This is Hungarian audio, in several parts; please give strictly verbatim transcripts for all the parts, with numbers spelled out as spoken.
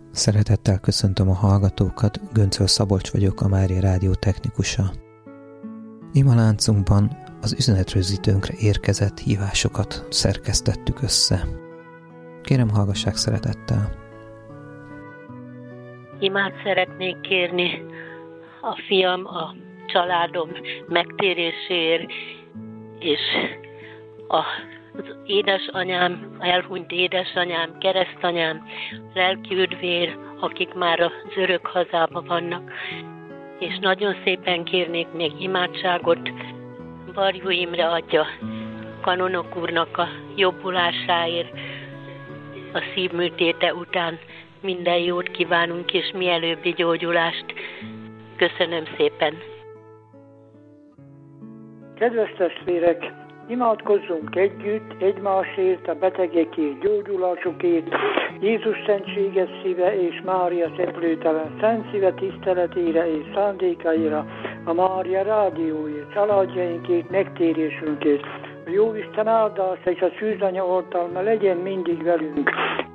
Szeretettel köszöntöm a hallgatókat, Göncöl Szabolcs vagyok, a Mária Rádió technikusa. Imaláncunkban az üzenetrögzítőnkre érkezett hívásokat szerkesztettük össze. Kérem, hallgassák szeretettel. Imát szeretnék kérni a fiam, a családom megtéréséért, és a az édesanyám, elhunyt édesanyám, keresztanyám, lelkiüdvér, akik már az örök hazában vannak. És nagyon szépen kérnék még imádságot Varjú Imre atya, kanonok úrnak a jobbulásáért, a szívműtéte után. Minden jót kívánunk, és mielőbbi gyógyulást. Köszönöm szépen. Kedves testvérek! Imádkozzunk együtt egymásért, a betegekért, gyógyulásukért, Jézus szentséges szíve és Mária szeplőtelen szent szíve tiszteletére és szándékaira, a Mária Rádióért, családjainkért, megtérésünkért. A Jóisten áldása és a szűzanya oltalma legyen mindig velünk.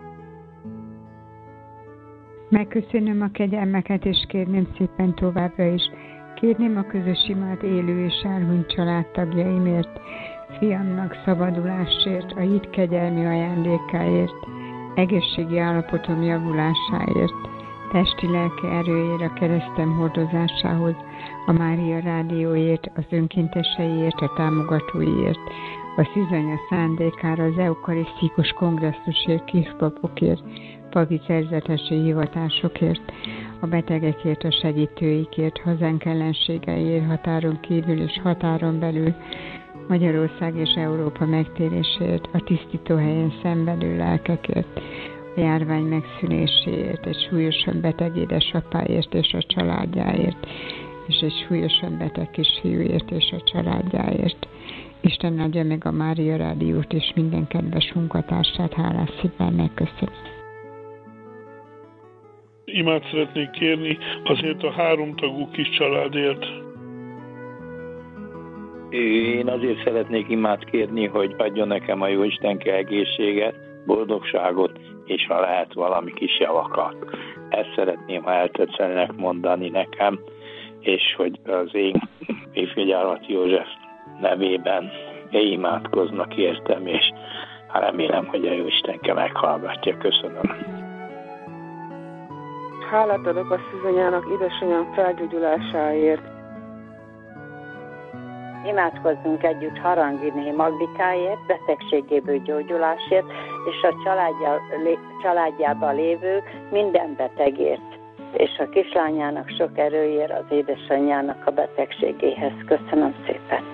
Megköszönöm a kegyelmeket, és kérném szépen továbbra is. Kérném a közös imát élő és elhunyt családtagjaimért, fiamnak szabadulásért, a hit kegyelmi ajándékáért, egészségi állapotom javulásáért, testi-lelki erőért, a keresztem hordozásához, a Mária Rádióért, az önkénteseiért, a támogatóiért, a szűzanya szándékára, az eukarisztikus kongresszusért, kispapokért, papi szerzetesi hivatásokért, a betegekért, a segítőikért, hazánk ellenségeiért, határon kívül és határon belül, Magyarország és Európa megtéréséért, a tisztítóhelyen szenvedő lelkekért, a járvány megszűnéséért, egy súlyosan beteg édesapáért és a családjáért, és egy súlyosan beteg kisfiúért és a családjáért. Isten adja meg a Mária Rádiót és minden kedves munkatársát, hálás szívvel megköszönöm. Imát szeretnék kérni azért a háromtagú kis családért. Én azért szeretnék imát kérni, hogy adjon nekem a Jóistenke egészséget, boldogságot, és ha lehet valami kis javakat. Ezt szeretném, ha eltetszenek mondani nekem, és hogy az én Évfegyállat József nevében imádkoznak értem, és remélem, hogy a Jóistenke meghallgatja. Köszönöm. Hálát adok a szűzanyának, édesanyám felgyógyulásáért. Imádkozzunk együtt Haranginé Magdikáért, betegségéből gyógyulásért, és a családja, lé, családjában lévő minden betegért, és a kislányának sok erőért, az édesanyjának a betegségéhez. Köszönöm szépen.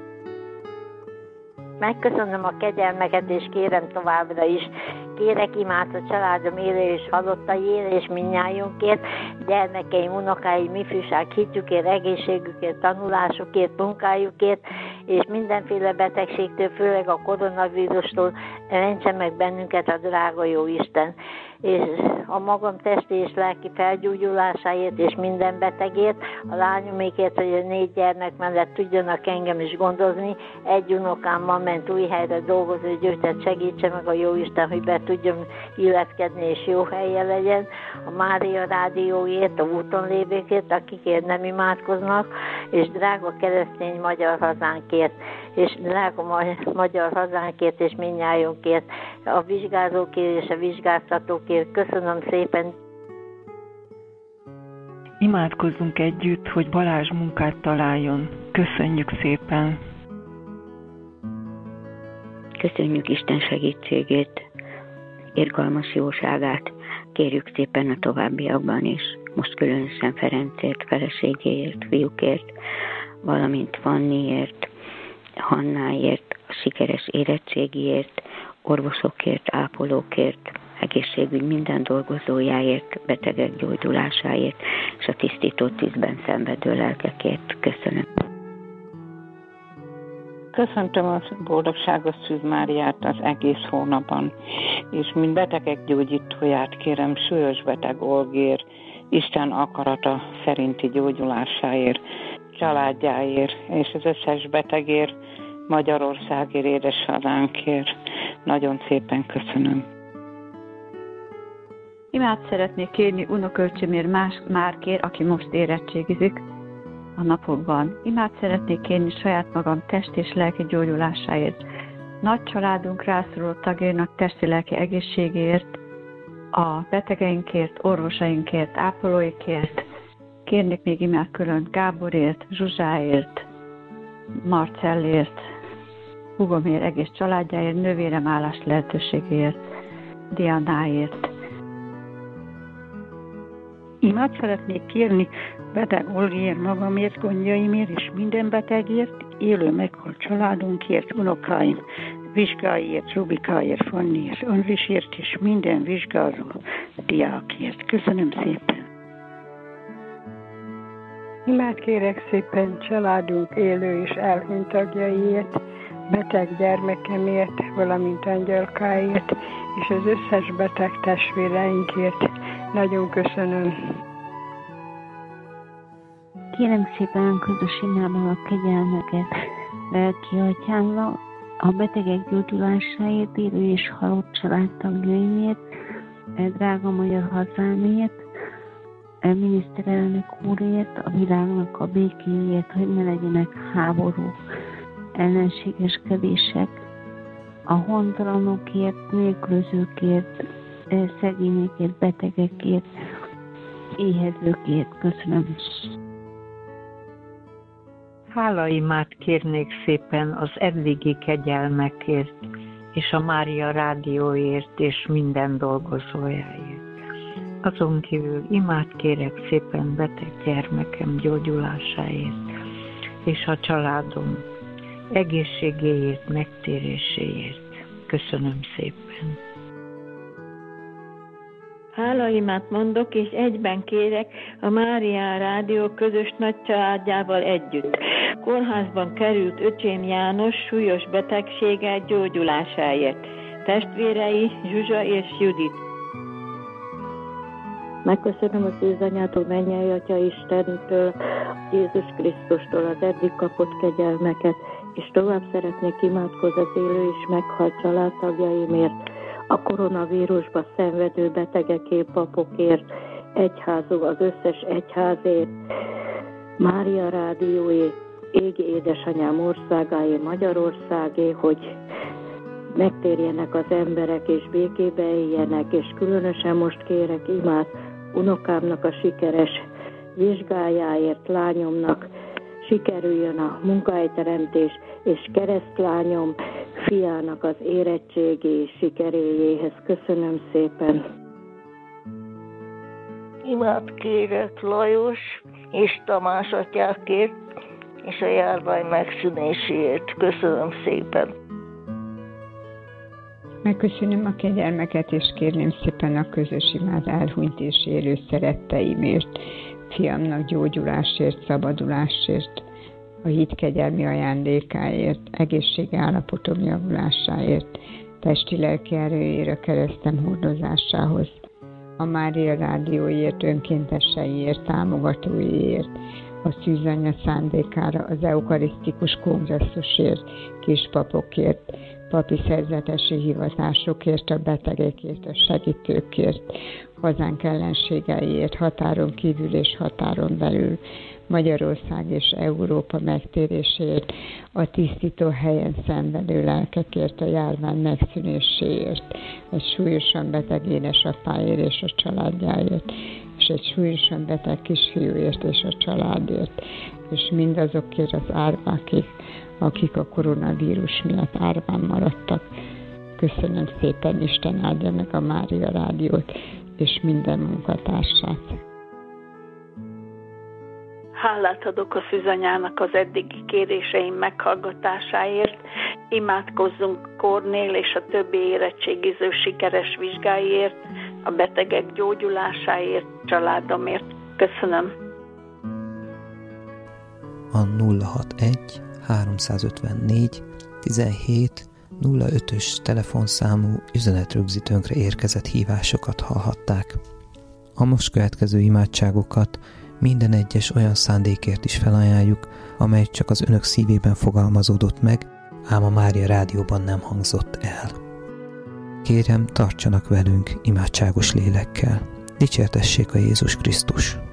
Megköszönöm a kegyelmeket, és kérem továbbra is. Kérek imát a családom élő és halottaiért, és mindnyájunkért, gyermekeim, unokáim, ifjúság hitükért, egészségükért, tanulásukért, munkájukért, és mindenféle betegségtől, főleg a koronavírustól mentse meg bennünket a drága jó Isten. És a magam testi és lelki felgyógyulásáért és minden betegért, a lányomékért, hogy a négy gyermek mellett tudjanak engem is gondozni. Egy unokámmal ment új helyre dolgozni, hogy őket segítse meg a jó Isten, hogy be tudjon illeszkedni és jó helye legyen. A Mária Rádióért, a úton lévőkért, akikért nem imádkoznak, és drága keresztény magyar hazánkért, és drága magyar hazánkért és mindnyájunkért, a vizsgázókért és a vizsgáztatókért. Köszönöm szépen. Imádkozzunk együtt, hogy Balázs munkát találjon. Köszönjük szépen. Köszönjük Isten segítségét, irgalmas jóságát. Kérjük szépen a továbbiakban is. Most különösen Ferencért, feleségéért, fiúkért, valamint Fanniért, Hannáért, a sikeres érettségiért, orvosokért, ápolókért, egészségügy minden dolgozójáért, betegek gyógyulásáért, és a tisztító tűzben szenvedő lelkekért. Köszönöm. Köszöntöm a boldogságos Szűz Máriát az egész hónapban, és mint betegek gyógyítóját kérem súlyos beteg Olgér, Isten akarata szerinti gyógyulásáért, családjáért, és az összes betegért, Magyarországért, édeshazánkért. Nagyon szépen köszönöm. Imát szeretnék kérni unokölcsömért más Márkér, aki most érettségizik a napokban. Imát szeretnék kérni saját magam test és lelki gyógyulásáért. Nagy családunk rászoruló tagjainak testi-lelki egészségéért, a betegeinkért, orvosainkért, ápolóikért. Kérnék még imát külön Gáborért, Zsuzsáért, Marcellért, húgomért, egész családjáért, nővérem állás lehetőségért, Dianáért. Imát szeretnék kérni beteg Olgiért, magamért, gondjaimért és minden betegért, élő meghalt családunkért, unokáim, vizsgáért, Rubikáért, Fanniért, Andrisért és minden vizsgázó diákért. Köszönöm szépen! Imát kérek szépen családunk élő és elhunyt tagjaiért, beteg gyermekemért, valamint Angyalkáért, és az összes beteg testvéreinkért. Nagyon köszönöm. Kérem szépen a közös imában a kegyelmeket lelki atyámra, a betegek gyógyulásáért, élő és halott családtagjaimért, drága magyar hazámért, a miniszterelnök úrért, a világnak a békéért, hogy ne legyenek háború, ellenségeskedések, a hontalanokért, nélkülözőkért, szegényekért, betegekért, éhezőkért. Köszönöm. Hálaimát kérnék szépen az eddigi kegyelmekért, és a Mária rádióért, és minden dolgozójáért. Azon kívül imát kérek szépen beteg gyermekem gyógyulásáért, és a családom egészségéért, megtéréséért. Köszönöm szépen. Hálaimát mondok, és egyben kérek a Mária Rádió közös nagy családjával együtt. Kórházban került öcsém János súlyos betegséggel gyógyulásáért. Testvérei Zsuzsa és Judit. Megköszönöm az őzanyától, mennyei Atya Istentől, Jézus Krisztustól az eddig kapott kegyelmeket, és tovább szeretnék imádkozni az élő és meghalt családtagjaimért, a koronavírusba szenvedő betegekért, papokért, egyházú, az összes egyházért, Mária Rádióé, égi édesanyám országáé, Magyarországé, hogy megtérjenek az emberek, és békébe éljenek, és különösen most kérek imát unokámnak a sikeres vizsgájáért, lányomnak sikerüljön a munkahelyteremtés, és keresztlányom fiának az érettségi sikeréjéhez. Köszönöm szépen. Imát kérek Lajos és Tamás atyákért, és a járvány megszűnéséért. Köszönöm szépen. Megköszönöm a kegyelmeket, és kérném szépen a közös imát elhunyt és élő szeretteimért, fiamnak gyógyulásért, szabadulásért, a hit kegyelmi ajándékáért, egészségi állapotom javulásáért, testi-lelki erőért, a keresztem hordozásához, a Mária Rádióért, önkénteseiért, támogatóiért, a szűzanya szándékára, az eukarisztikus kongresszusért, kispapokért, papi szerzetesi hivatásokért, a betegekért, a segítőkért, hazánk ellenségeiért, határon kívül és határon belül, Magyarország és Európa megtéréséért, a tisztító helyen szenvedő lelkekért, a járvány megszűnéséért, egy súlyosan beteg édesapáért és a családjáért, és egy súlyosan beteg kisfiúért és a családért, és mindazokért az árvákért, akik a koronavírus miatt árván maradtak. Köszönöm szépen, Isten áldja meg a Mária Rádiót és minden munkatársát. Hálát adok a szűzanyának az eddigi kéréseim meghallgatásáért, imádkozzunk Kornél és a többi érettségiző sikeres vizsgáiért, a betegek gyógyulásáért, családomért. Köszönöm. A nulla hatvanegy háromszázötvennégy tizenhét nulla ötös telefonszámú üzenetrögzítőnkre érkezett hívásokat hallhatták. A most következő imádságokat minden egyes olyan szándékért is felajánljuk, amely csak az önök szívében fogalmazódott meg, ám a Mária Rádióban nem hangzott el. kérem, tartsanak velünk imádságos lélekkel. Dicsértessék a Jézus Krisztus!